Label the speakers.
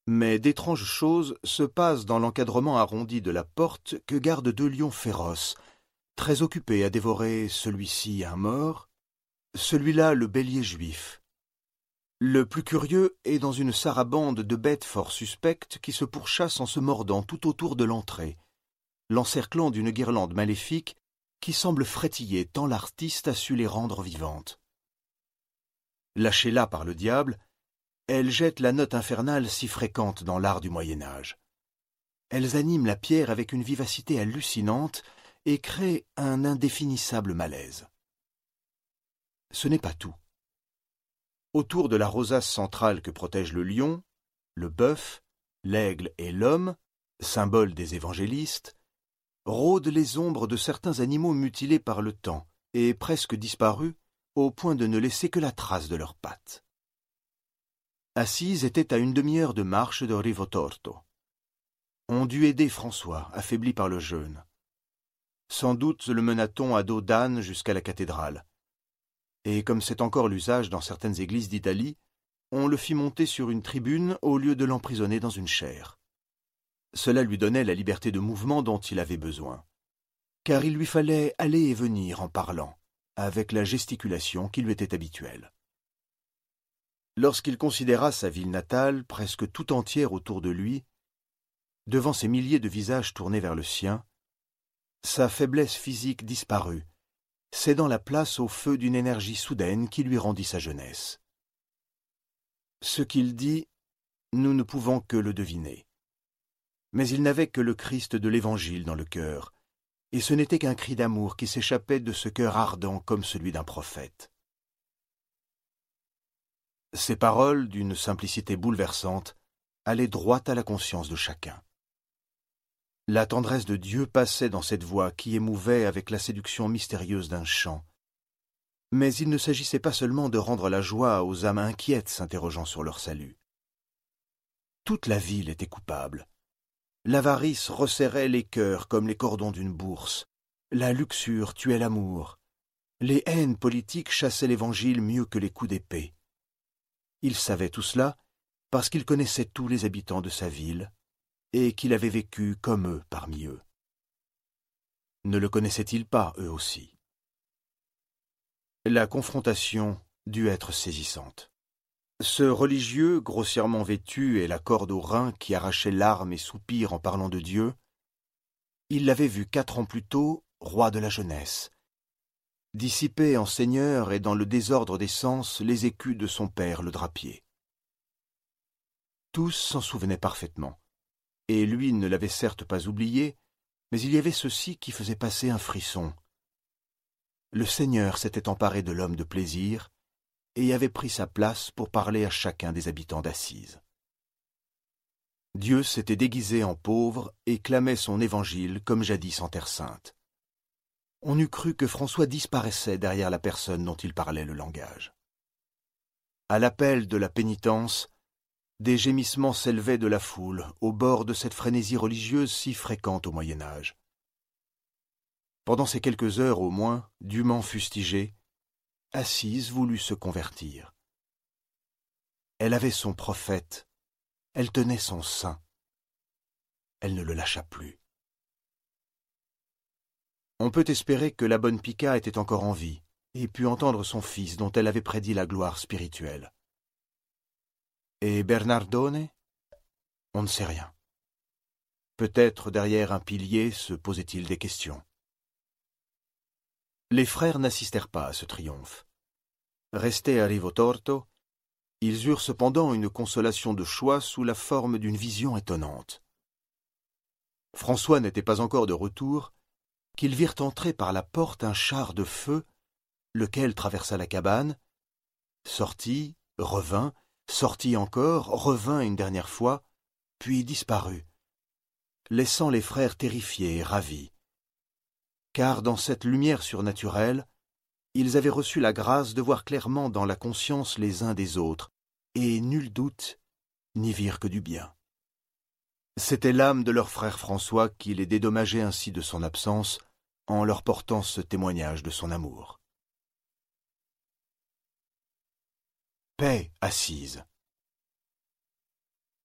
Speaker 1: Mais d'étranges choses se passent dans l'encadrement arrondi de la porte que gardent 2 lions féroces, très occupés à dévorer celui-ci un mort, celui-là le bélier juif. Le plus curieux est dans une sarabande de bêtes fort suspectes qui se pourchassent en se mordant tout autour de l'entrée, l'encerclant d'une guirlande maléfique qui semble frétiller tant l'artiste a su les rendre vivantes. Lâchées là par le diable, elles jettent la note infernale si fréquente dans l'art du Moyen-Âge. Elles animent la pierre avec une vivacité hallucinante et créent un indéfinissable malaise. Ce n'est pas tout. Autour de la rosace centrale que protège le lion, le bœuf, l'aigle et l'homme, symboles des évangélistes, rôdent les ombres de certains animaux mutilés par le temps et presque disparus au point de ne laisser que la trace de leurs pattes. Assise était à une demi-heure de marche de Rivotorto. On dut aider François, affaibli par le jeûne. Sans doute le mena-t-on à dos d'âne jusqu'à la cathédrale. Et comme c'est encore l'usage dans certaines églises d'Italie, on le fit monter sur une tribune au lieu de l'emprisonner dans une chaire. Cela lui donnait la liberté de mouvement dont il avait besoin, car il lui fallait aller et venir en parlant, avec la gesticulation qui lui était habituelle. Lorsqu'il considéra sa ville natale, presque tout entière autour de lui, devant ces milliers de visages tournés vers le sien, sa faiblesse physique disparut, cédant la place au feu d'une énergie soudaine qui lui rendit sa jeunesse. Ce qu'il dit, nous ne pouvons que le deviner. Mais il n'avait que le Christ de l'Évangile dans le cœur, et ce n'était qu'un cri d'amour qui s'échappait de ce cœur ardent comme celui d'un prophète. Ces paroles, d'une simplicité bouleversante, allaient droit à la conscience de chacun. La tendresse de Dieu passait dans cette voix qui émouvait avec la séduction mystérieuse d'un chant. Mais il ne s'agissait pas seulement de rendre la joie aux âmes inquiètes s'interrogeant sur leur salut. Toute la ville était coupable. L'avarice resserrait les cœurs comme les cordons d'une bourse. La luxure tuait l'amour. Les haines politiques chassaient l'Évangile mieux que les coups d'épée. Il savait tout cela parce qu'il connaissait tous les habitants de sa ville et qu'il avait vécu comme eux parmi eux. Ne le connaissaient-ils pas, eux aussi? La confrontation dut être saisissante. Ce religieux, grossièrement vêtu et la corde au rein qui arrachait larmes et soupirs en parlant de Dieu, il l'avait vu 4 ans plus tôt, roi de la jeunesse, dissipé en seigneur et dans le désordre des sens les écus de son père le drapier. Tous s'en souvenaient parfaitement, et lui ne l'avait certes pas oublié, mais il y avait ceci qui faisait passer un frisson. Le Seigneur s'était emparé de l'homme de plaisir et y avait pris sa place pour parler à chacun des habitants d'Assise. Dieu s'était déguisé en pauvre et clamait son évangile comme jadis en Terre sainte. On eût cru que François disparaissait derrière la personne dont il parlait le langage. À l'appel de la pénitence, des gémissements s'élevaient de la foule au bord de cette frénésie religieuse si fréquente au Moyen-Âge. Pendant ces quelques heures au moins, dûment fustigée, Assise voulut se convertir. Elle avait son prophète, elle tenait son saint. Elle ne le lâcha plus. On peut espérer que la bonne Pica était encore en vie et put entendre son fils dont elle avait prédit la gloire spirituelle. Et Bernardone? On ne sait rien. Peut-être derrière un pilier se posait-il des questions. Les frères n'assistèrent pas à ce triomphe. Restés à Rivotorto, ils eurent cependant une consolation de choix sous la forme d'une vision étonnante. François n'était pas encore de retour, qu'ils virent entrer par la porte un char de feu, lequel traversa la cabane, sortit, revint, sortit encore, revint une dernière fois, puis disparut, laissant les frères terrifiés et ravis. Car dans cette lumière surnaturelle, ils avaient reçu la grâce de voir clairement dans la conscience les uns des autres, et nul doute, n'y virent que du bien. C'était l'âme de leur frère François qui les dédommageait ainsi de son absence, en leur portant ce témoignage de son amour. Paix assise.